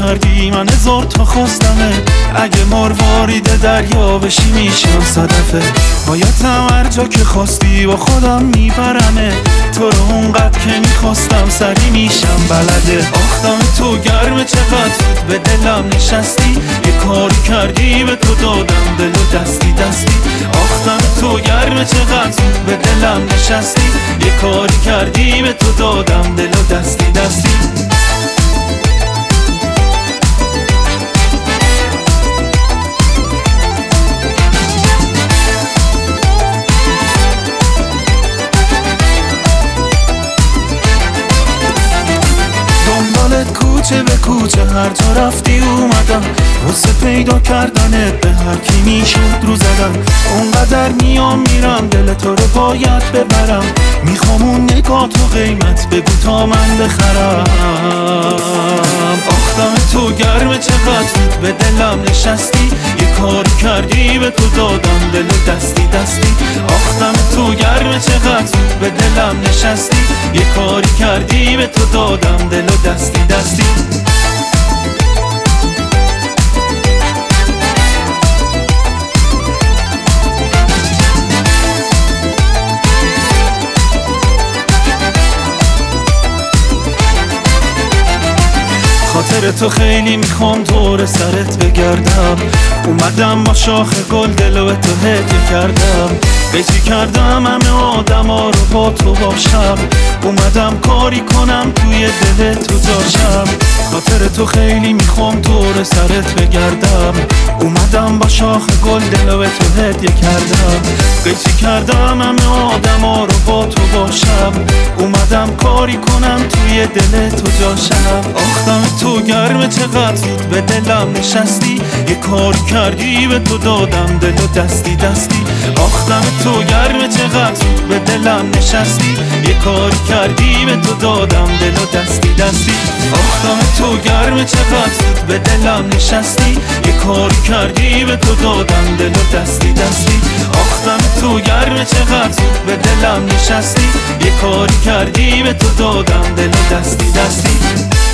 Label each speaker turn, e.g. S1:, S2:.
S1: کردی من هزار تا خواستمه، اگه مروارید دریا بشی میشم صدفه. بایدم هر جا که خواستی با خودم میبرمه، تو رو اونقدر که میخواستم سری میشم بلده. آختم تو گرمه چقدر به دلم نشستی، یه کاری کردی به تو دادم دل و دستی دستی. آختم تو گرمه چقدر به دلم نشستی، یه کاری کردی به تو دادم دل و دستی دستی. کوچه به کوچه هر جا رفتی اومدم، واسه پیدا کردنت به هر کی میشد رو زدم. اونقدر میام میرم دل تو رو باید ببرم، میخوام اون نگاه تو قیمت بگو تا من بخرم. آختم تو گرمه چقدر به دلم نشستی، یه کاری کردی به تو دادم دل و دستی دستی. آختم تو گرمه چقدر به دلم نشستی، یه کاری کردی به تو دادم دل و دستی دستی. خاطر تو خیلی میخوام دور سرت بگردم، اومدم با شاخ گل دلو تو هدیه کردم. قیچی کردم همه آدم ها رو با تو باشم، اومدم کاری کنم توی دل تو جاشم. خاطر تو خیلی میخوام دور سرت بگردم، اومدم با شاخ گل دلو تو هدیه کردم. قیچی کردم همه آدم ها رو با تو باشم، اومدم کاری کنم توی دل تو جاشم. آختم تو گرمه چقدر به دلم نشستی، یه کاری کردی به تو دادم دل و دستی دستی. آختم تو گرمه چقدر به دلم نشستی، یه کاری کردی به تو دادم دل و دستی دستی. آختم تو گرمه چقدر به دلم نشستی، یه کاری کردی به تو دادم دل و دستی دستی. آختم تو گرمه چقدر به دلم نشستی، یه کاری کردی به تو دادم دل و دستی دستی.